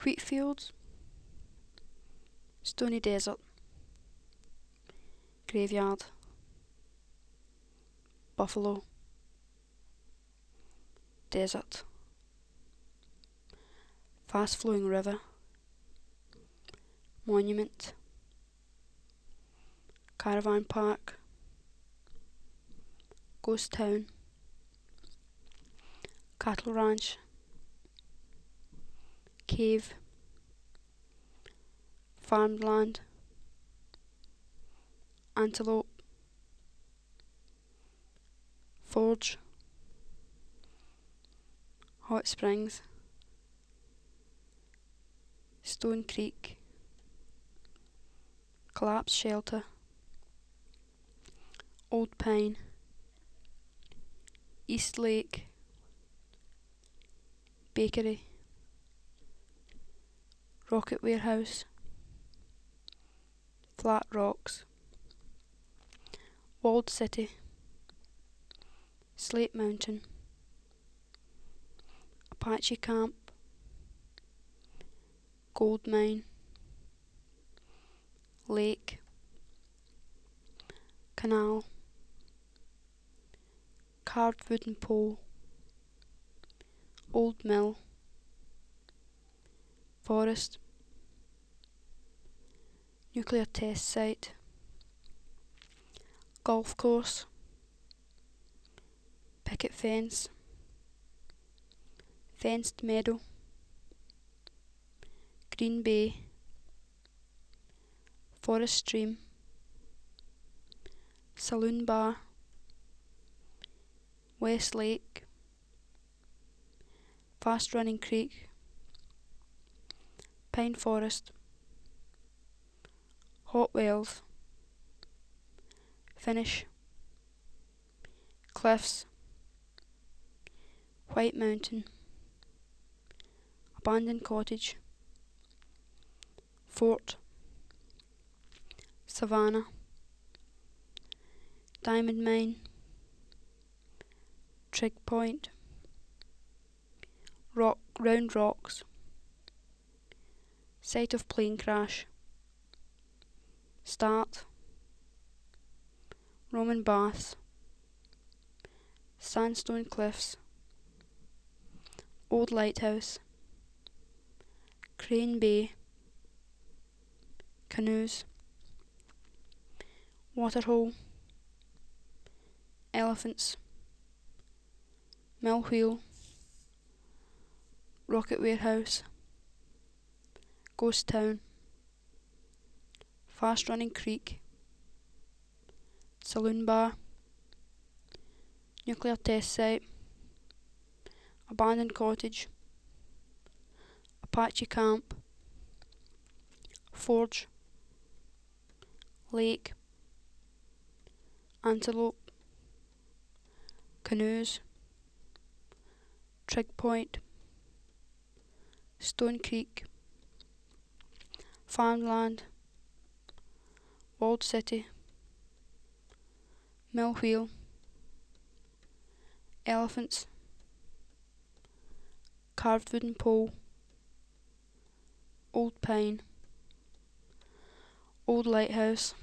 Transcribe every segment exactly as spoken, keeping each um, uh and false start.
Wheat fields, stony desert, graveyard, buffalo, desert, fast flowing river, monument, caravan park, ghost town, cattle ranch, cave, farmland, antelope, forge, hot springs, Stone Creek, collapsed shelter, old pine, East Lake, bakery, rocket warehouse, flat rocks, walled city, Slate Mountain, Apache camp, gold mine, lake, canal, carved wooden pole, old mill, forest, nuclear test site, golf course, picket fence, fenced meadow, green bay, forest stream, saloon bar, West Lake, fast running creek, pine forest, hot wells, finish, cliffs, White Mountain, abandoned cottage, fort, savannah, diamond mine, trig point, rock, round rocks, site of plane crash, start, Roman baths, sandstone cliffs, old lighthouse, Crane Bay, canoes, waterhole, elephants, mill wheel, rocket warehouse, ghost town, fast running creek, saloon bar, nuclear test site, abandoned cottage, Apache camp, forge, lake, antelope, canoes, trig point, Stone Creek, farmland, walled city, mill wheel, elephants, carved wooden pole, old pine, old lighthouse,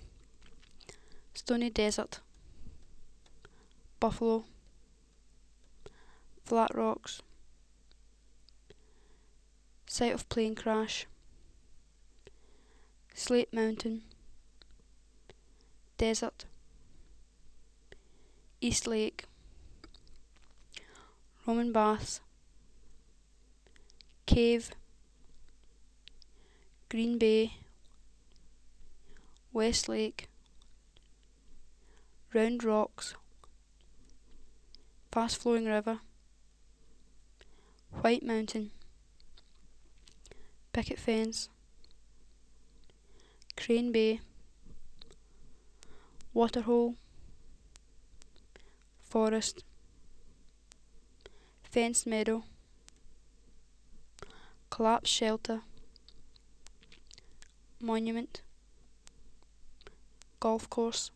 stony desert, buffalo, flat rocks, site of plane crash, Slate Mountain, desert, East Lake, Roman baths, cave, Green Bay, West Lake, round rocks, fast flowing river, White Mountain, picket fence, Crane Bay, waterhole, forest, fenced meadow, collapsed shelter, monument, golf course,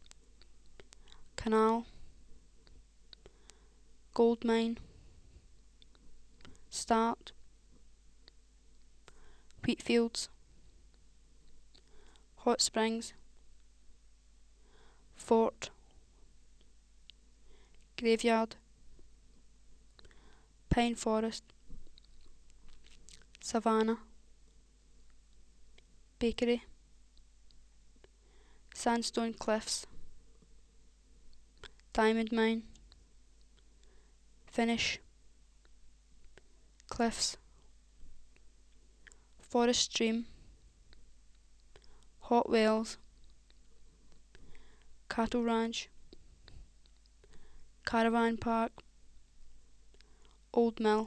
canal, gold mine, start, wheat fields, hot springs, fort, graveyard, pine forest, savannah, bakery, sandstone cliffs, diamond mine, finish, cliffs, forest stream, hot wells, cattle ranch, caravan park, old mill,